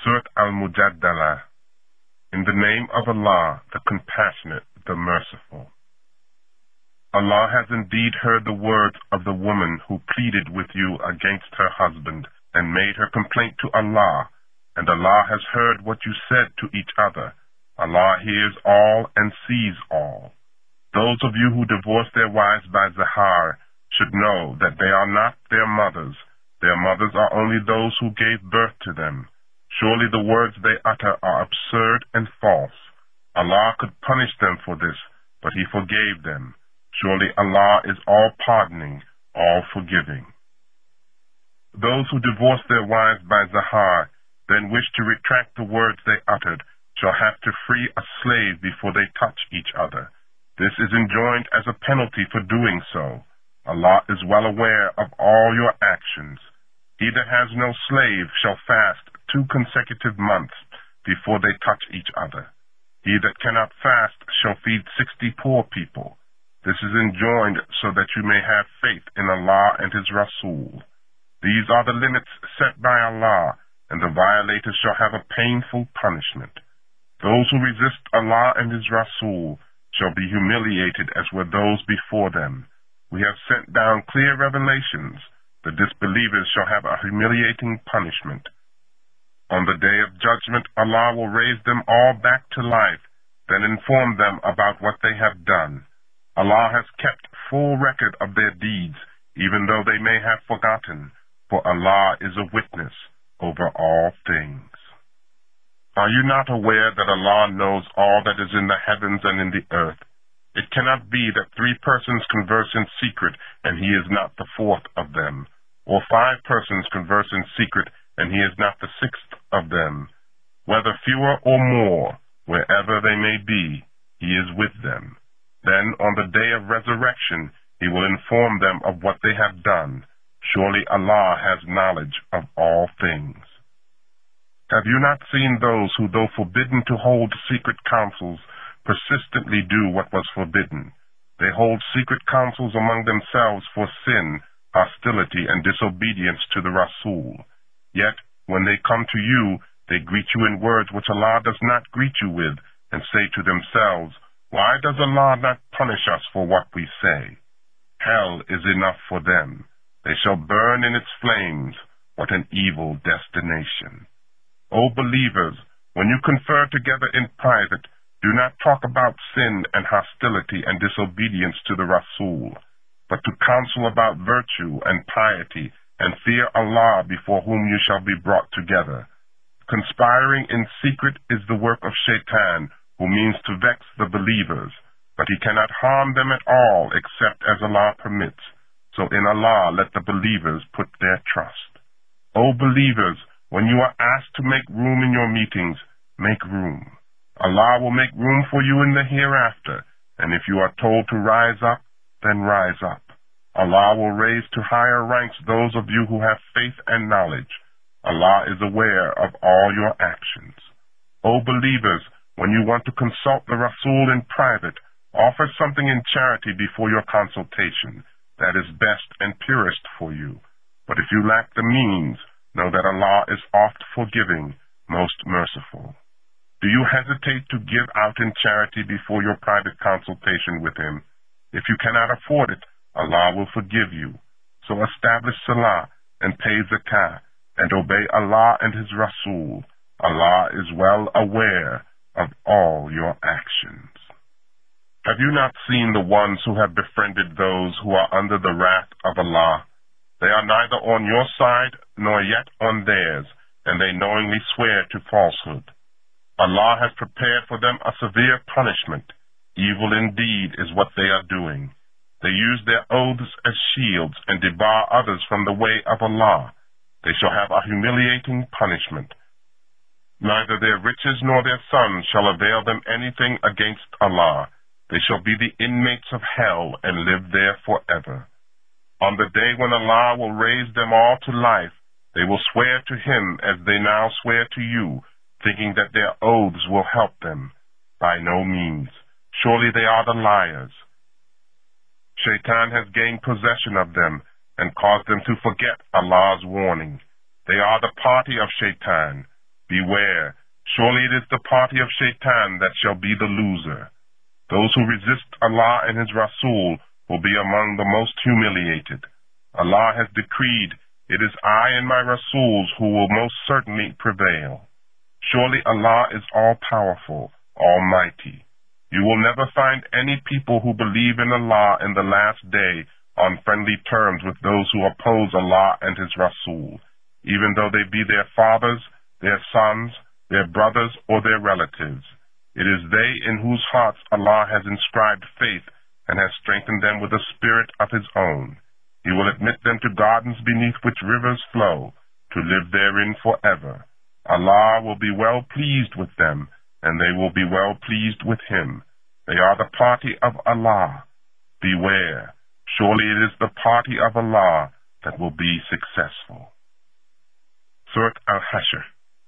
Surat Al-Mujadala. In the name of Allah, the Compassionate, the Merciful. Allah has indeed heard the words of the woman who pleaded with you against her husband and made her complaint to Allah, and Allah has heard what you said to each other. Allah hears all and sees all. Those of you who divorce their wives by zihar should know that they are not their mothers. Their mothers are only those who gave birth to them. Surely the words they utter are absurd and false. Allah could punish them for this, but He forgave them. Surely Allah is all pardoning, all forgiving. Those who divorce their wives by zihar, then wish to retract the words they uttered, shall have to free a slave before they touch each other. This is enjoined as a penalty for doing so. Allah is well aware of all your actions. He that has no slave shall fast 2 consecutive months before they touch each other. He that cannot fast shall feed 60 poor people. This is enjoined so that you may have faith in Allah and His Rasul. These are the limits set by Allah, and the violators shall have a painful punishment. Those who resist Allah and His Rasul shall be humiliated as were those before them. We have sent down clear revelations. The disbelievers shall have a humiliating punishment. On the day of judgment, Allah will raise them all back to life, then inform them about what they have done. Allah has kept full record of their deeds, even though they may have forgotten, for Allah is a witness over all things. Are you not aware that Allah knows all that is in the heavens and in the earth? It cannot be that 3 persons converse in secret, and He is not the 4th of them, or 5 persons converse in secret, and He is not the 6th of them. Whether fewer or more, wherever they may be, He is with them. Then on the day of resurrection, He will inform them of what they have done. Surely Allah has knowledge of all things. Have you not seen those who, though forbidden to hold secret councils, persistently do what was forbidden? They hold secret councils among themselves for sin, hostility, and disobedience to the Rasul. Yet, when they come to you, they greet you in words which Allah does not greet you with, and say to themselves, "Why does Allah not punish us for what we say?" Hell is enough for them. They shall burn in its flames. What an evil destination. O believers, when you confer together in private, do not talk about sin and hostility and disobedience to the Rasul, but to counsel about virtue and piety, and fear Allah before whom you shall be brought together. Conspiring in secret is the work of Shaitan, who means to vex the believers, but he cannot harm them at all except as Allah permits. So in Allah let the believers put their trust. O believers, when you are asked to make room in your meetings, make room. Allah will make room for you in the hereafter, and if you are told to rise up, then rise up. Allah will raise to higher ranks those of you who have faith and knowledge. Allah is aware of all your actions. O believers, when you want to consult the Rasul in private, offer something in charity before your consultation. That is best and purest for you. But if you lack the means, know that Allah is oft forgiving, most merciful. Do you hesitate to give out in charity before your private consultation with Him? If you cannot afford it, Allah will forgive you. So establish salah and pay zakah and obey Allah and His Rasul. Allah is well aware of all your actions. Have you not seen the ones who have befriended those who are under the wrath of Allah? They are neither on your side nor yet on theirs, and they knowingly swear to falsehood. Allah has prepared for them a severe punishment. Evil indeed is what they are doing. They use their oaths as shields and debar others from the way of Allah. They shall have a humiliating punishment. Neither their riches nor their sons shall avail them anything against Allah. They shall be the inmates of hell and live there forever. On the day when Allah will raise them all to life, they will swear to Him as they now swear to you, thinking that their oaths will help them. By no means. Surely they are the liars. Shaitan has gained possession of them and caused them to forget Allah's warning. They are the party of Shaitan. Beware, surely it is the party of Shaitan that shall be the loser. Those who resist Allah and His Rasul will be among the most humiliated. Allah has decreed, it is I and my Rasuls who will most certainly prevail. Surely Allah is all-powerful, almighty. You will never find any people who believe in Allah in the last day on friendly terms with those who oppose Allah and His Rasul, even though they be their fathers, their sons, their brothers, or their relatives. It is they in whose hearts Allah has inscribed faith and has strengthened them with a spirit of His own. He will admit them to gardens beneath which rivers flow, to live therein forever. Allah will be well pleased with them, and they will be well pleased with Him. They are the party of Allah. Beware, surely it is the party of Allah that will be successful. Surat Al-Hashr.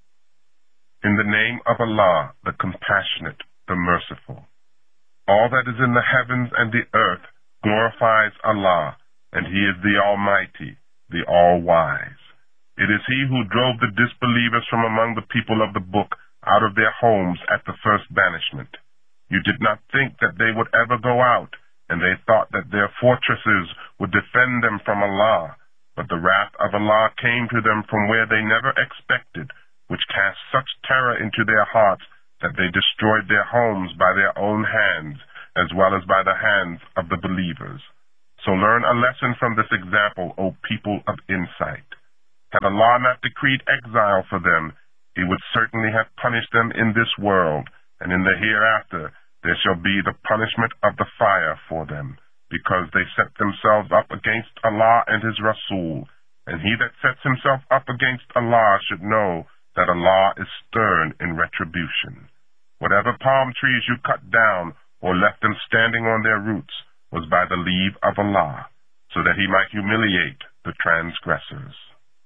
In the name of Allah, the Compassionate, the Merciful. All that is in the heavens and the earth glorifies Allah, and He is the Almighty, the All-Wise. It is He who drove the disbelievers from among the people of the book out of their homes at the first banishment. You did not think that they would ever go out, and they thought that their fortresses would defend them from Allah. But the wrath of Allah came to them from where they never expected, which cast such terror into their hearts that they destroyed their homes by their own hands, as well as by the hands of the believers. So learn a lesson from this example, O people of insight. Had Allah not decreed exile for them, He would certainly have punished them in this world, and in the hereafter there shall be the punishment of the fire for them, because they set themselves up against Allah and His Rasul, and he that sets himself up against Allah should know that Allah is stern in retribution. Whatever palm trees you cut down or left them standing on their roots was by the leave of Allah, so that He might humiliate the transgressors.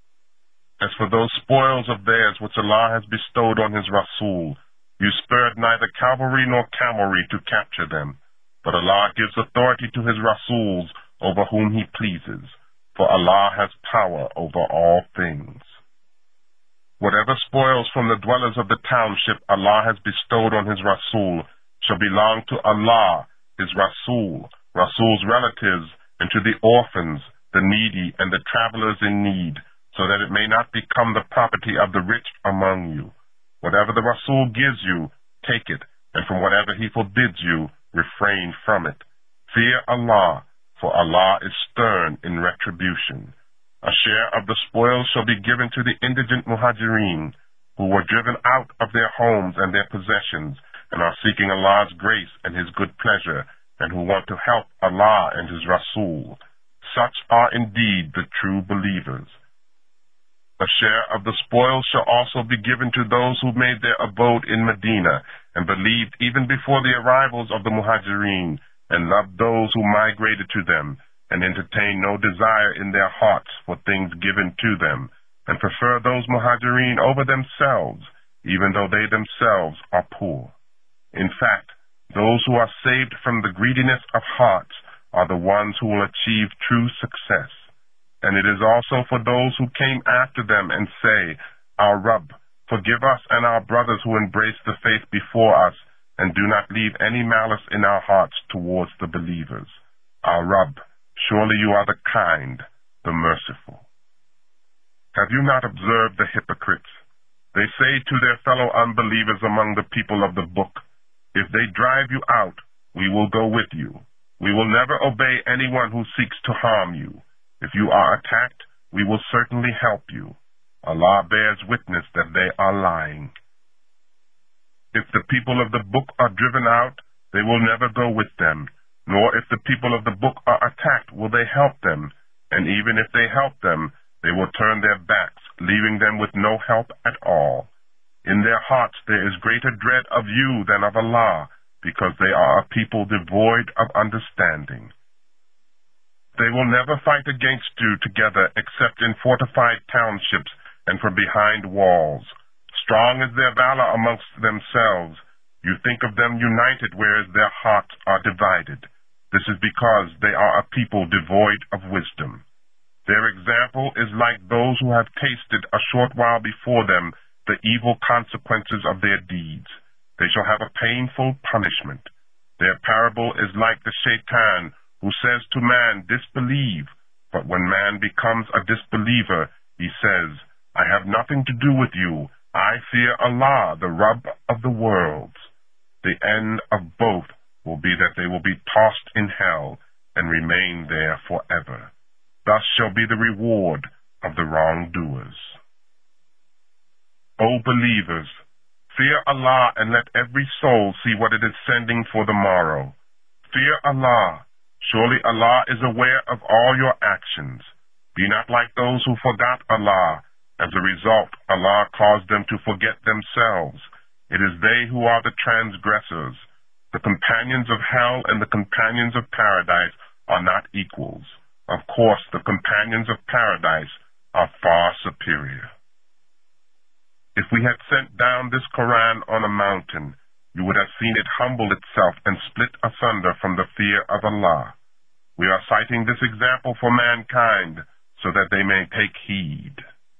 As for those spoils of theirs which Allah has bestowed on His Rasul, you spared neither cavalry nor camelry to capture them, but Allah gives authority to His Rasuls over whom He pleases, for Allah has power over all things. Whatever spoils from the dwellers of the township Allah has bestowed on His Rasul shall belong to Allah, His Rasul, Rasul's relatives, and to the orphans, the needy, and the travelers in need, so that it may not become the property of the rich among you. Whatever the Rasul gives you, take it, and from whatever he forbids you, refrain from it. Fear Allah, for Allah is stern in retribution. A share of the spoils shall be given to the indigent Muhajirin, who were driven out of their homes and their possessions, and are seeking Allah's grace and His good pleasure, and who want to help Allah and His Rasul. Such are indeed the true believers. A share of the spoils shall also be given to those who made their abode in Medina, and believed even before the arrivals of the Muhajirin, and loved those who migrated to them, and entertained no desire in their hearts for things given to them, and prefer those Muhajirin over themselves, even though they themselves are poor. In fact, those who are saved from the greediness of hearts are the ones who will achieve true success. And it is also for those who came after them and say, Our Rabb, forgive us and our brothers who embrace the faith before us, and do not leave any malice in our hearts towards the believers. Our Rabb, surely you are the kind, the merciful. Have you not observed the hypocrites? They say to their fellow unbelievers among the people of the book, If they drive you out, we will go with you. We will never obey anyone who seeks to harm you. If you are attacked, we will certainly help you. Allah bears witness that they are lying. If the people of the book are driven out, they will never go with them, nor if the people of the book are attacked will they help them, and even if they help them, they will turn their backs, leaving them with no help at all. In their hearts there is greater dread of you than of Allah, because they are a people devoid of understanding. They will never fight against you together except in fortified townships and from behind walls. Strong is their valor amongst themselves. You think of them united, whereas their hearts are divided. This is because they are a people devoid of wisdom. Their example is like those who have tasted a short while before them the evil consequences of their deeds. They shall have a painful punishment. Their parable is like the Shaitan, who says to man, disbelieve. But when man becomes a disbeliever, he says, I have nothing to do with you. I fear Allah, the Rabb of the worlds. The end of both will be that they will be tossed in hell and remain there forever. Thus shall be the reward of the wrongdoers. O believers, fear Allah and let every soul see what it is sending for the morrow. Fear Allah. Surely Allah is aware of all your actions. Be not like those who forgot Allah. As a result, Allah caused them to forget themselves. It is they who are the transgressors. The companions of hell and the companions of paradise are not equals. Of course, the companions of paradise are far superior. If we had sent down this Quran on a mountain, you would have seen it humble itself and split asunder from the fear of Allah. We are citing this example for mankind so that they may take heed.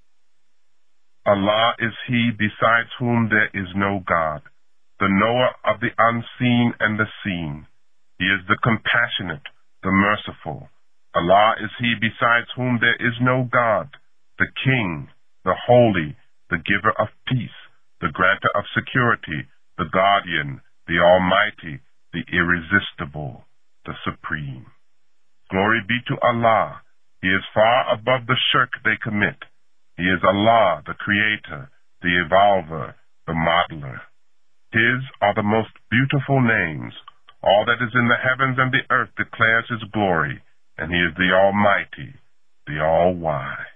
Allah is He besides whom there is no God, the knower of the unseen and the seen. He is the compassionate, the merciful. Allah is He besides whom there is no God, the King, the Holy, the giver of peace, the granter of security, the guardian, the Almighty, the irresistible, the supreme. Glory be to Allah. He is far above the shirk they commit. He is Allah, the Creator, the Evolver, the Modeler. His are the most beautiful names. All that is in the heavens and the earth declares His glory, and He is the Almighty, the All-Wise.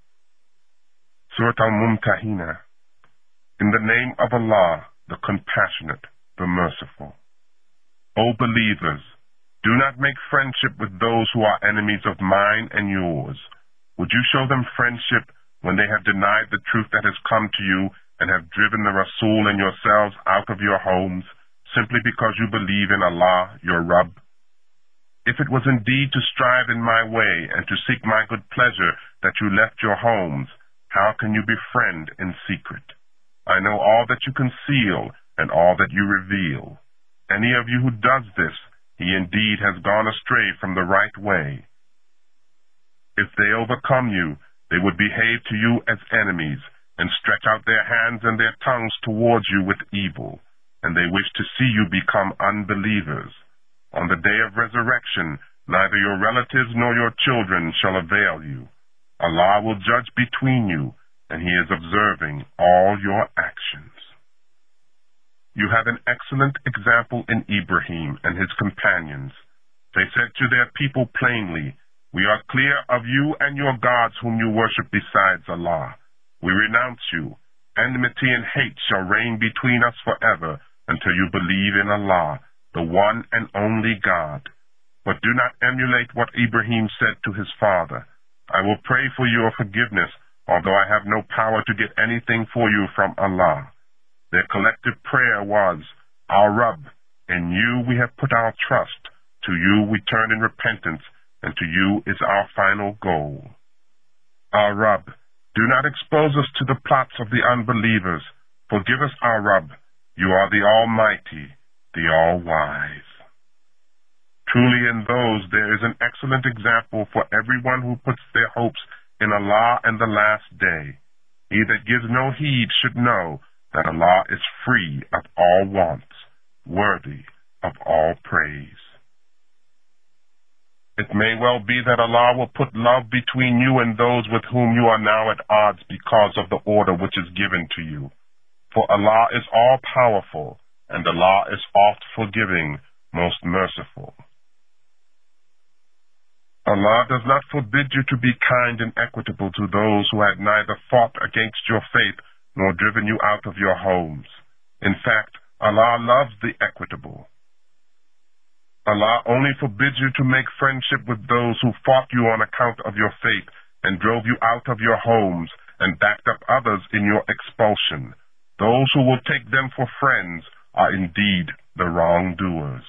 Surat Al-Mumtahina. In the name of Allah, the Compassionate, the Merciful. O believers, do not make friendship with those who are enemies of mine and yours. Would you show them friendship when they have denied the truth that has come to you and have driven the Rasul and yourselves out of your homes, simply because you believe in Allah, your Rabb? If it was indeed to strive in my way and to seek my good pleasure that you left your homes, how can you befriend in secret? I know all that you conceal and all that you reveal. Any of you who does this, he indeed has gone astray from the right way. If they overcome you, they would behave to you as enemies and stretch out their hands and their tongues towards you with evil, and they wish to see you become unbelievers. On the day of resurrection, neither your relatives nor your children shall avail you. Allah will judge between you, and He is observing all your actions. You have an excellent example in Ibrahim and his companions. They said to their people plainly, we are clear of you and your gods whom you worship besides Allah. We renounce you. Enmity and hate shall reign between us forever until you believe in Allah, the one and only God. But do not emulate what Ibrahim said to his father. I will pray for your forgiveness, although I have no power to get anything for you from Allah. Their collective prayer was, Our Rabb, in you we have put our trust. To you we turn in repentance, and to you is our final goal. Our Rabb, do not expose us to the plots of the unbelievers. Forgive us, our Rabb. You are the Almighty, the All-Wise. Truly in those there is an excellent example for everyone who puts their hopes in Allah and the last day. He that gives no heed should know that Allah is free of all wants, worthy of all praise. It may well be that Allah will put love between you and those with whom you are now at odds because of the order which is given to you. For Allah is all-powerful, and Allah is oft-forgiving, most merciful. Allah does not forbid you to be kind and equitable to those who had neither fought against your faith nor driven you out of your homes. In fact, Allah loves the equitable. Allah only forbids you to make friendship with those who fought you on account of your faith and drove you out of your homes and backed up others in your expulsion. Those who will take them for friends are indeed the wrongdoers.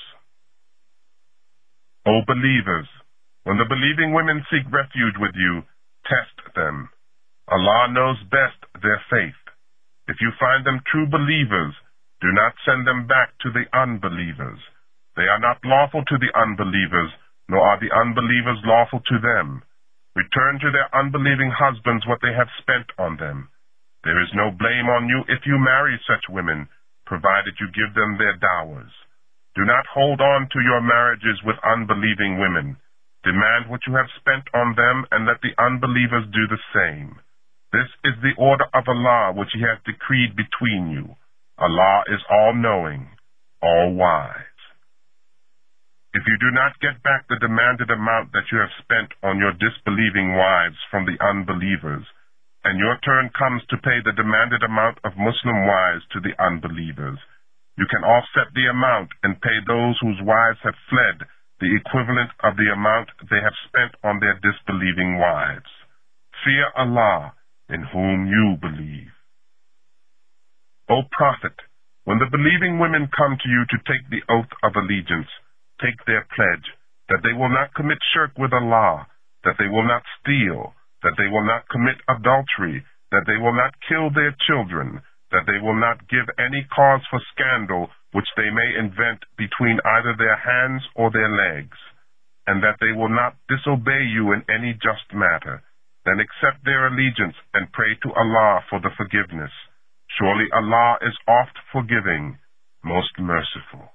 O believers, when the believing women seek refuge with you, test them. Allah knows best their faith. If you find them true believers, do not send them back to the unbelievers. They are not lawful to the unbelievers, nor are the unbelievers lawful to them. Return to their unbelieving husbands what they have spent on them. There is no blame on you if you marry such women, provided you give them their dowers. Do not hold on to your marriages with unbelieving women. Demand what you have spent on them, and let the unbelievers do the same. This is the order of Allah which He has decreed between you. Allah is all-knowing, all-wise. If you do not get back the demanded amount that you have spent on your disbelieving wives from the unbelievers, and your turn comes to pay the demanded amount of Muslim wives to the unbelievers, you can offset the amount and pay those whose wives have fled the equivalent of the amount they have spent on their disbelieving wives. Fear Allah, in whom you believe. O Prophet, when the believing women come to you to take the oath of allegiance, take their pledge that they will not commit shirk with Allah, that they will not steal, that they will not commit adultery, that they will not kill their children, that they will not give any cause for scandal which they may invent between either their hands or their legs, and that they will not disobey you in any just matter. Then accept their allegiance and pray to Allah for the forgiveness. Surely Allah is oft forgiving, most merciful.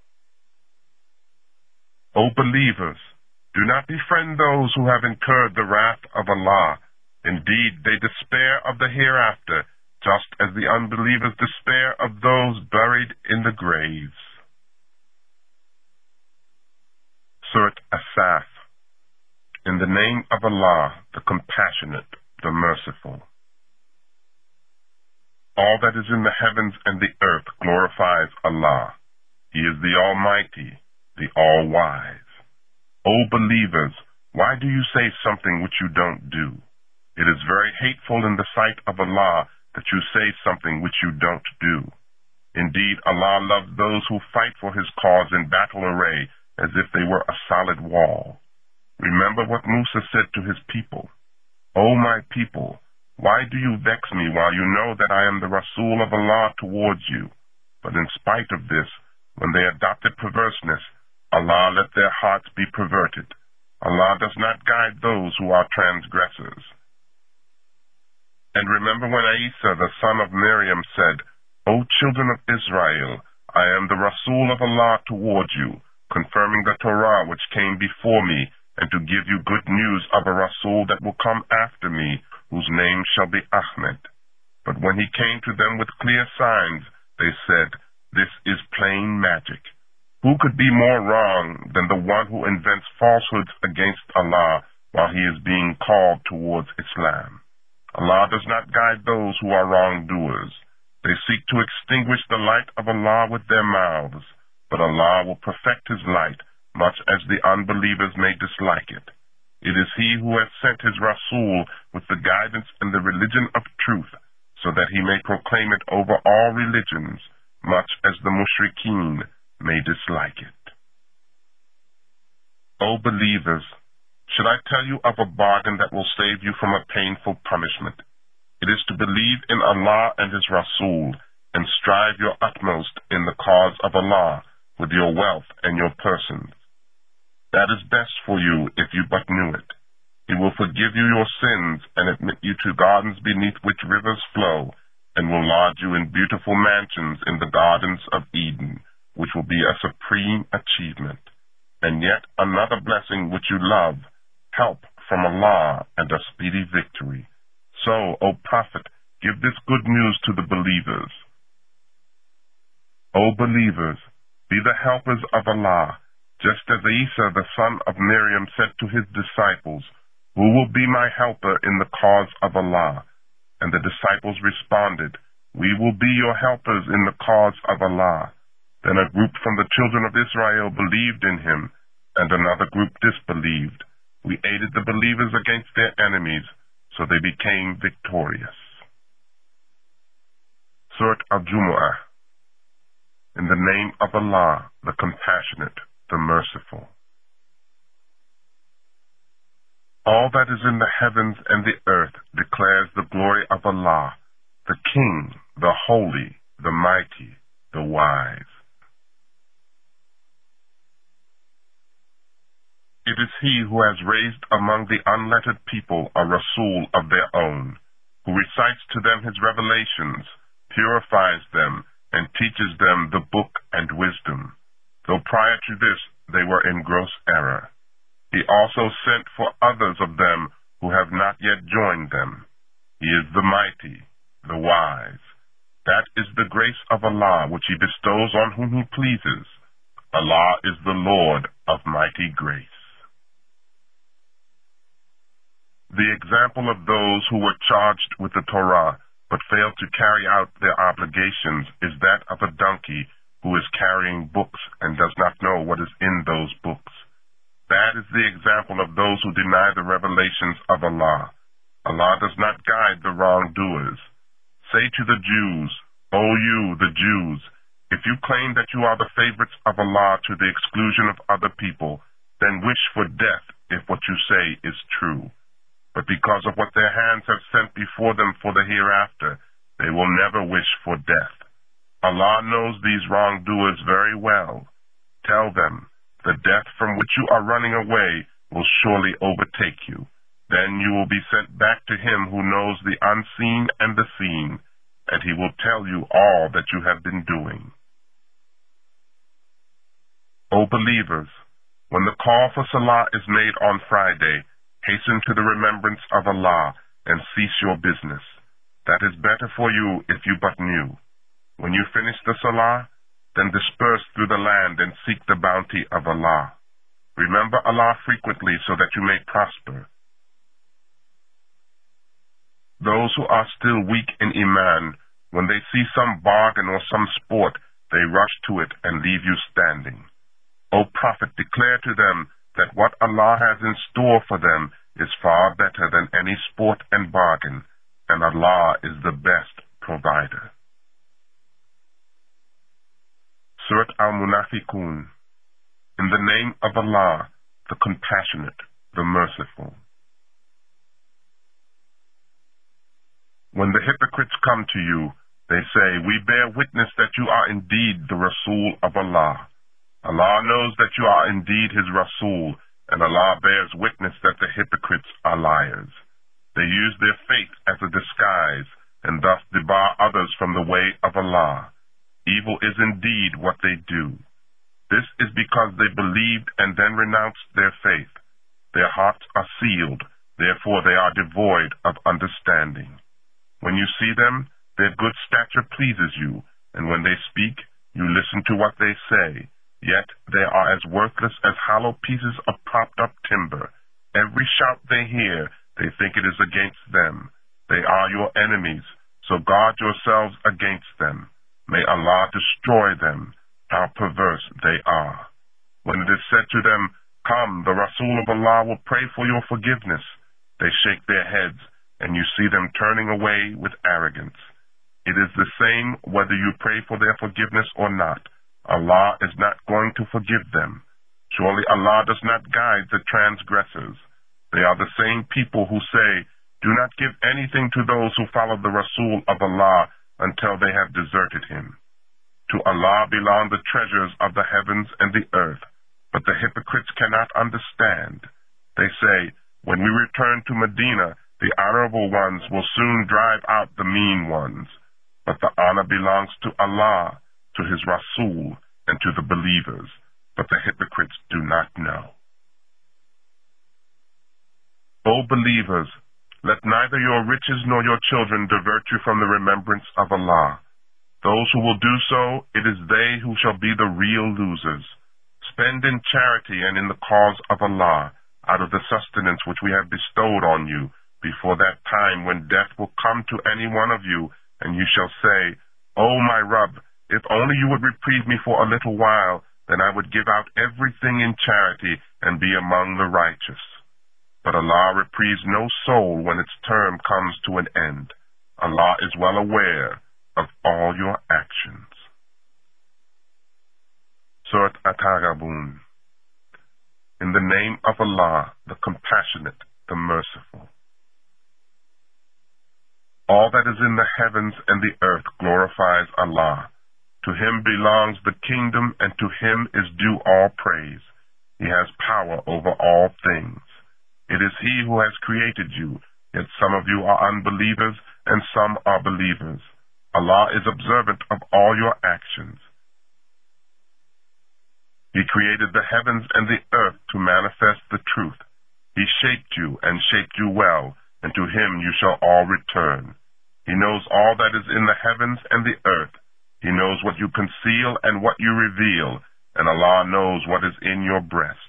O believers, do not befriend those who have incurred the wrath of Allah. Indeed, they despair of the hereafter, just as the unbelievers despair of those buried in the graves. Surat As-Saf. In the name of Allah, the Compassionate, the Merciful. All that is in the heavens and the earth glorifies Allah. He is the Almighty, the All-Wise. O believers, why do you say something which you don't do? It is very hateful in the sight of Allah that you say something which you don't do. Indeed, Allah loves those who fight for His cause in battle array as if they were a solid wall. Remember what Musa said to his people. O my people, why do you vex me while you know that I am the Rasul of Allah towards you? But in spite of this, when they adopted perverseness, Allah let their hearts be perverted. Allah does not guide those who are transgressors. And remember when Isa, the son of Miriam, said, O children of Israel, I am the Rasul of Allah towards you, confirming the Torah which came before me, and to give you good news of a Rasul that will come after me, whose name shall be Ahmed. But when he came to them with clear signs, they said, This is plain magic. Who could be more wrong than the one who invents falsehoods against Allah while he is being called towards Islam? Allah does not guide those who are wrongdoers. They seek to extinguish the light of Allah with their mouths, but Allah will perfect His light, much as the unbelievers may dislike it. It is He who has sent His Rasul with the guidance and the religion of truth, so that He may proclaim it over all religions, much as the mushrikeen may dislike it. O believers, should I tell you of a bargain that will save you from a painful punishment? It is to believe in Allah and His Rasul, and strive your utmost in the cause of Allah with your wealth and your persons. That is best for you if you but knew it. He will forgive you your sins and admit you to gardens beneath which rivers flow, and will lodge you in beautiful mansions in the gardens of Eden, which will be a supreme achievement. And yet another blessing which you love, help from Allah and a speedy victory. So, O Prophet, give this good news to the believers. O believers, be the helpers of Allah, just as Isa, the son of Miriam, said to his disciples, Who will be my helper in the cause of Allah? And the disciples responded, We will be your helpers in the cause of Allah. Then a group from the children of Israel believed in him, and another group disbelieved. We aided the believers against their enemies, so they became victorious. Surat Al-Jumu'ah. In the name of Allah, the Compassionate, the Merciful. All that is in the heavens and the earth declares the glory of Allah, the King, the holy, the mighty, the wise. It is he who has raised among the unlettered people a Rasul of their own, who recites to them his revelations, purifies them, and teaches them the book and wisdom, though prior to this they were in gross error. He also sent for others of them who have not yet joined them. He is the mighty, the wise. That is the grace of Allah which he bestows on whom he pleases. Allah is the Lord of mighty grace. The example of those who were charged with the Torah but failed to carry out their obligations is that of a donkey who is carrying books and does not know what is in those books. That is the example of those who deny the revelations of Allah. Allah does not guide the wrongdoers. Say to the Jews, O you, the Jews, if you claim that you are the favorites of Allah to the exclusion of other people, then wish for death if what you say is true. But because of what their hands have sent before them for the hereafter, they will never wish for death. Allah knows these wrongdoers very well. Tell them, the death from which you are running away will surely overtake you. Then you will be sent back to him who knows the unseen and the seen, and he will tell you all that you have been doing. O believers, when the call for Salah is made on Friday, hasten to the remembrance of Allah and cease your business. That is better for you if you but knew. When you finish the Salah, then disperse through the land and seek the bounty of Allah. Remember Allah frequently so that you may prosper. Those who are still weak in Iman, when they see some bargain or some sport, they rush to it and leave you standing. O Prophet, declare to them that what Allah has in store for them is far better than any sport and bargain, and Allah is the best provider. Surat Al-Munafiqun. In the name of Allah, the Compassionate, the Merciful. When the hypocrites come to you, they say, we bear witness that you are indeed the Rasul of Allah. Allah knows that you are indeed his Rasul, and Allah bears witness that the hypocrites are liars. They use their faith as a disguise, and thus debar others from the way of Allah. Evil is indeed what they do. This is because they believed and then renounced their faith. Their hearts are sealed, therefore they are devoid of understanding. When you see them, their good stature pleases you, and when they speak, you listen to what they say. Yet they are as worthless as hollow pieces of propped-up timber. Every shout they hear, they think it is against them. They are your enemies, so guard yourselves against them. May Allah destroy them. How perverse they are. When it is said to them, come, the Rasul of Allah will pray for your forgiveness, they shake their heads, and you see them turning away with arrogance. It is the same whether you pray for their forgiveness or not. Allah is not going to forgive them. Surely Allah does not guide the transgressors. They are the same people who say, do not give anything to those who follow the Rasul of Allah until they have deserted him. To Allah belong the treasures of the heavens and the earth, but the hypocrites cannot understand. They say, when we return to Medina, the honorable ones will soon drive out the mean ones. But the honor belongs to Allah, to his Rasul, and to the believers, but the hypocrites do not know. O believers, let neither your riches nor your children divert you from the remembrance of Allah. Those who will do so, it is they who shall be the real losers. Spend in charity and in the cause of Allah, out of the sustenance which we have bestowed on you, before that time when death will come to any one of you, and you shall say, O my Rabb, if only you would reprieve me for a little while, then I would give out everything in charity and be among the righteous. But Allah reprieves no soul when its term comes to an end. Allah is well aware of all your actions. Surat At-Taghabun. In the name of Allah, the Compassionate, the Merciful. All that is in the heavens and the earth glorifies Allah. To him belongs the kingdom, and to him is due all praise. He has power over all things. It is he who has created you, yet some of you are unbelievers and some are believers. Allah is observant of all your actions. He created the heavens and the earth to manifest the truth. He shaped you and shaped you well, and to him you shall all return. He knows all that is in the heavens and the earth. He knows what you conceal and what you reveal, and Allah knows what is in your breast.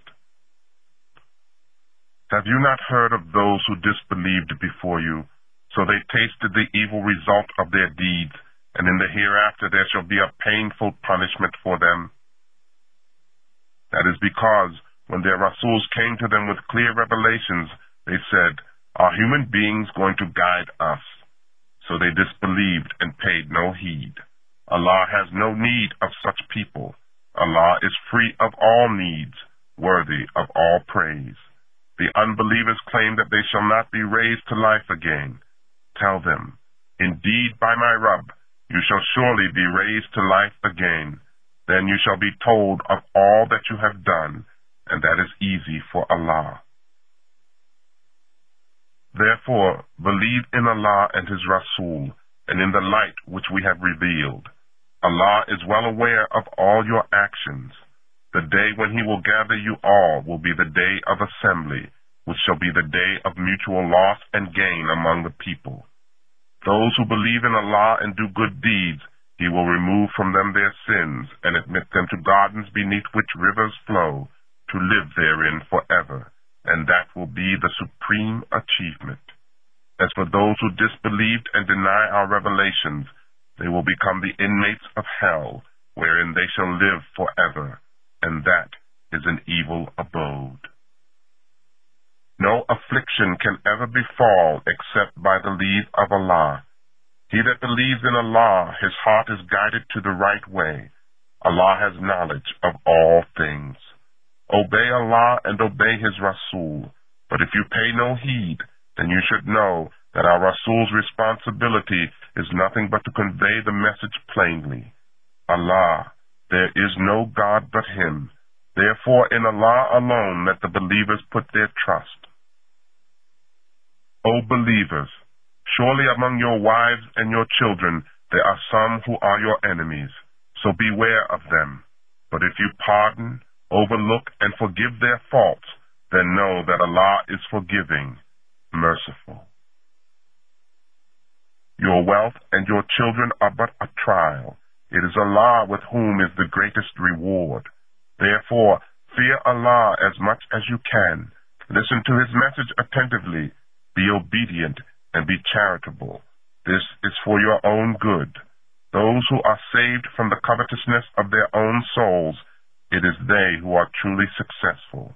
Have you not heard of those who disbelieved before you? So they tasted the evil result of their deeds, and in the hereafter there shall be a painful punishment for them. That is because when their Rasuls came to them with clear revelations, they said, "Are human beings going to guide us?" So they disbelieved and paid no heed. Allah has no need of such people. Allah is free of all needs, worthy of all praise. The unbelievers claim that they shall not be raised to life again. Tell them, indeed, by my Rabb, you shall surely be raised to life again. Then you shall be told of all that you have done, and that is easy for Allah. Therefore, believe in Allah and His Rasul, and in the light which we have revealed. Allah is well aware of all your actions. The day when He will gather you all will be the day of assembly, which shall be the day of mutual loss and gain among the people. Those who believe in Allah and do good deeds, He will remove from them their sins and admit them to gardens beneath which rivers flow, to live therein forever, and that will be the supreme achievement. As for those who disbelieved and deny our revelations, they will become the inmates of hell, wherein they shall live forever, and that is an evil abode. No affliction can ever befall except by the leave of Allah. He that believes in Allah, his heart is guided to the right way. Allah has knowledge of all things. Obey Allah and obey His Rasul. But if you pay no heed, then you should know that our Rasul's responsibility is nothing but to convey the message plainly. Allah, there is no God but Him. Therefore, in Allah alone let the believers put their trust. O believers, surely among your wives and your children there are some who are your enemies, so beware of them. But if you pardon, overlook, and forgive their faults, then know that Allah is forgiving, merciful. Your wealth and your children are but a trial. It is Allah with whom is the greatest reward. Therefore, fear Allah as much as you can. Listen to His message attentively. Be obedient and be charitable. This is for your own good. Those who are saved from the covetousness of their own souls, it is they who are truly successful.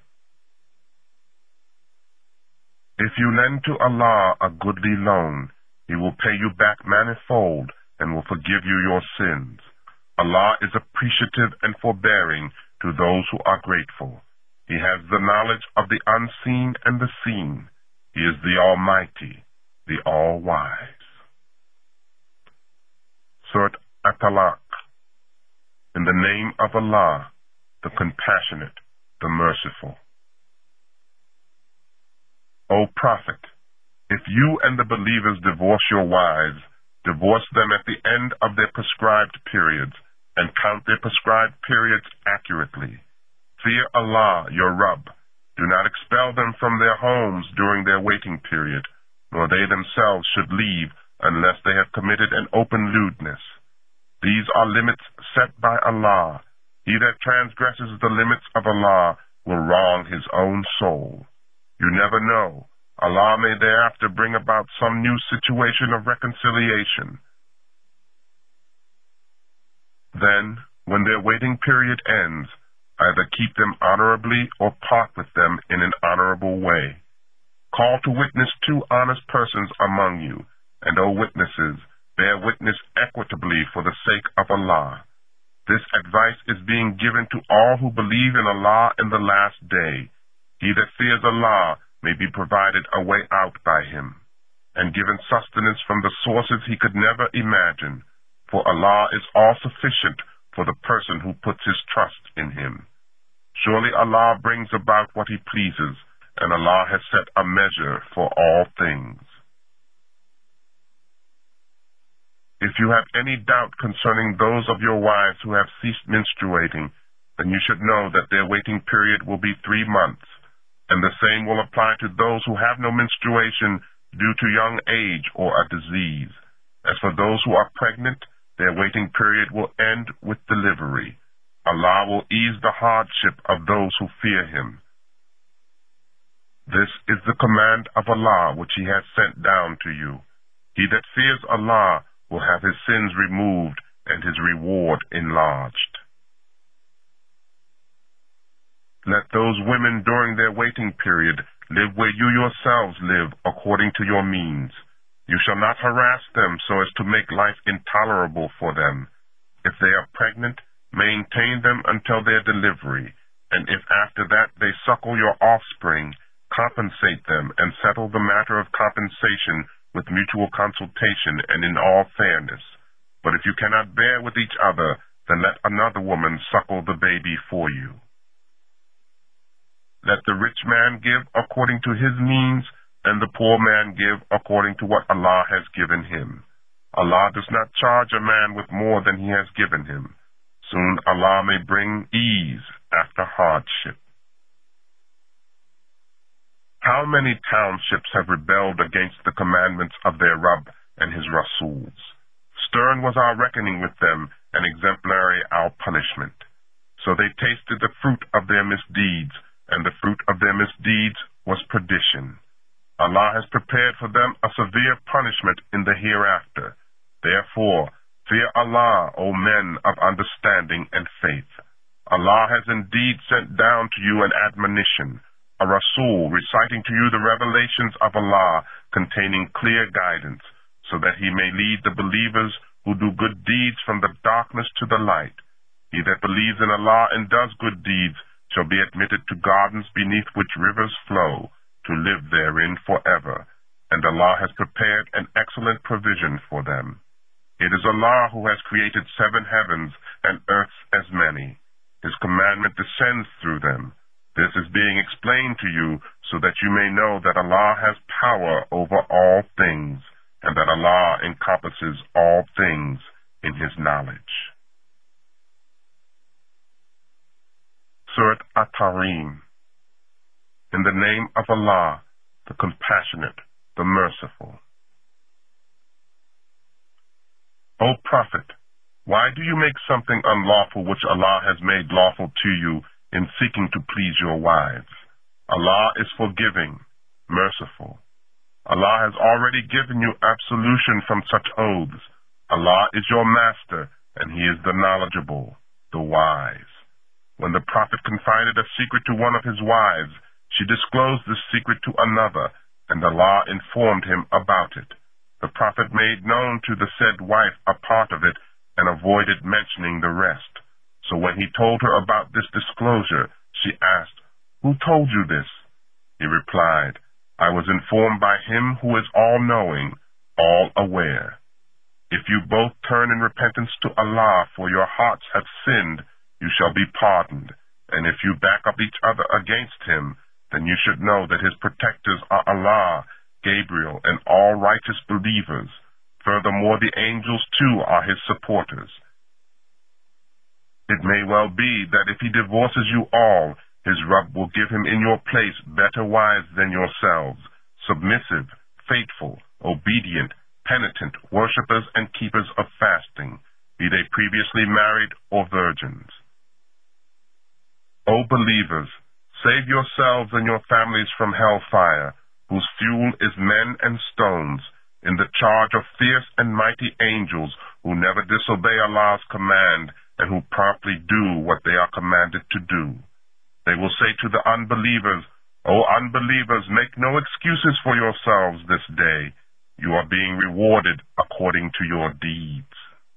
If you lend to Allah a goodly loan, He will pay you back manifold and will forgive you your sins. Allah is appreciative and forbearing to those who are grateful. He has the knowledge of the unseen and the seen. He is the Almighty, the All-Wise. Surat At-Talaq. In the name of Allah, the Compassionate, the Merciful. O Prophet, if you and the believers divorce your wives, divorce them at the end of their prescribed periods, and count their prescribed periods accurately. Fear Allah, your Rabb. Do not expel them from their homes during their waiting period, nor they themselves should leave unless they have committed an open lewdness. These are limits set by Allah. He that transgresses the limits of Allah will wrong his own soul. You never know. Allah may thereafter bring about some new situation of reconciliation. Then, when their waiting period ends, either keep them honorably or part with them in an honorable way. Call to witness 2 honest persons among you, and, O witnesses, bear witness equitably for the sake of Allah. This advice is being given to all who believe in Allah and the last day. He that fears Allah may be provided a way out by Him. and given sustenance from the sources he could never imagine, for Allah is all-sufficient for the person who puts his trust in him. Surely Allah brings about what he pleases, and Allah has set a measure for all things. If you have any doubt concerning those of your wives who have ceased menstruating, then you should know that their waiting period will be 3 months, and the same will apply to those who have no menstruation due to young age or a disease. As for those who are pregnant, their waiting period will end with delivery. Allah will ease the hardship of those who fear him. This is the command of Allah which he has sent down to you. He that fears Allah will have his sins removed and his reward enlarged. Let those women during their waiting period live where you yourselves live according to your means. You shall not harass them so as to make life intolerable for them. If they are pregnant, maintain them until their delivery, and if after that they suckle your offspring, compensate them and settle the matter of compensation with mutual consultation and in all fairness. But if you cannot bear with each other, then let another woman suckle the baby for you. Let the rich man give according to his means, and the poor man give according to what Allah has given him. Allah does not charge a man with more than he has given him. Soon Allah may bring ease after hardship. How many townships have rebelled against the commandments of their Rabb and his Rasuls? Stern was our reckoning with them, and exemplary our punishment. So they tasted the fruit of their misdeeds, and the fruit of their misdeeds was perdition. Allah has prepared for them a severe punishment in the hereafter. Therefore, fear Allah, O men of understanding and faith. Allah has indeed sent down to you an admonition, a Rasul reciting to you the revelations of Allah containing clear guidance, so that he may lead the believers who do good deeds from the darkness to the light. He that believes in Allah and does good deeds shall be admitted to gardens beneath which rivers flow, to live therein forever, and Allah has prepared an excellent provision for them. It is Allah who has created 7 heavens and earths as many. His commandment descends through them. This is being explained to you so that you may know that Allah has power over all things, and that Allah encompasses all things in his knowledge. Surat At-Tahrim. In the name of Allah, the Compassionate, the Merciful. O Prophet, why do you make something unlawful which Allah has made lawful to you in seeking to please your wives? Allah is forgiving, merciful. Allah has already given you absolution from such oaths. Allah is your master, and he is the knowledgeable, the wise. When the Prophet confided a secret to one of his wives, she disclosed this secret to another, and Allah informed him about it. The Prophet made known to the said wife a part of it and avoided mentioning the rest. So when he told her about this disclosure, she asked, "Who told you this?" He replied, "I was informed by him who is all-knowing, all-aware. If you both turn in repentance to Allah, for your hearts have sinned, you shall be pardoned. And if you back up each other against him, then you should know that his protectors are Allah, Gabriel, and all righteous believers. Furthermore, the angels too are his supporters. It may well be that if he divorces you all, his Rabb will give him in your place better wives than yourselves, submissive, faithful, obedient, penitent, worshippers and keepers of fasting, be they previously married or virgins. O believers, save yourselves and your families from hellfire, whose fuel is men and stones, in the charge of fierce and mighty angels who never disobey Allah's command and who promptly do what they are commanded to do. They will say to the unbelievers, O unbelievers, make no excuses for yourselves this day. You are being rewarded according to your deeds.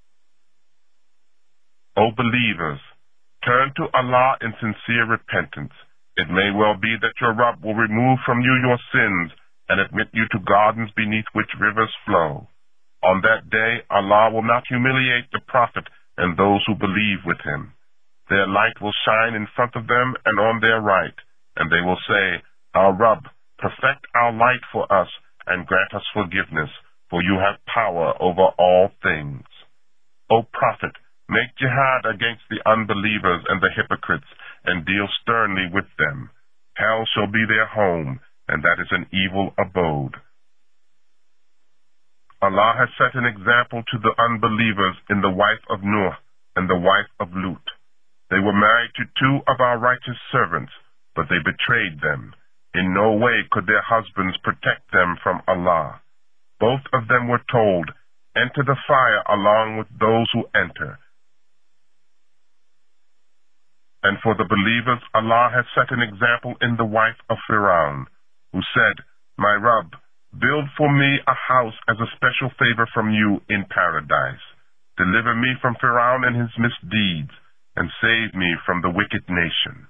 O believers, turn to Allah in sincere repentance. It may well be that your Rabb will remove from you your sins and admit you to gardens beneath which rivers flow. On that day, Allah will not humiliate the Prophet and those who believe with him. Their light will shine in front of them and on their right, and they will say, Our Rabb, perfect our light for us and grant us forgiveness, for you have power over all things. O Prophet, make jihad against the unbelievers and the hypocrites, and deal sternly with them. Hell shall be their home, and that is an evil abode. Allah has set an example to the unbelievers in the wife of Nuh and the wife of Lut. They were married to two of our righteous servants, but they betrayed them. In no way could their husbands protect them from Allah. Both of them were told, Enter the fire along with those who enter. And for the believers, Allah has set an example in the wife of Firaun, who said, My Rabb, build for me a house as a special favor from you in paradise. Deliver me from Firaun and his misdeeds, and save me from the wicked nation.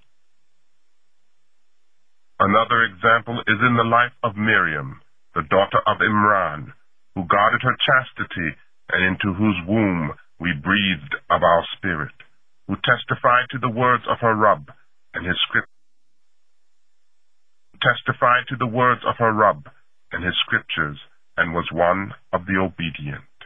Another example is in the life of Miriam, the daughter of Imran, who guarded her chastity and into whose womb we breathed of our spirit, who testified to the words of her Rabb and his scriptures, and was one of the obedient.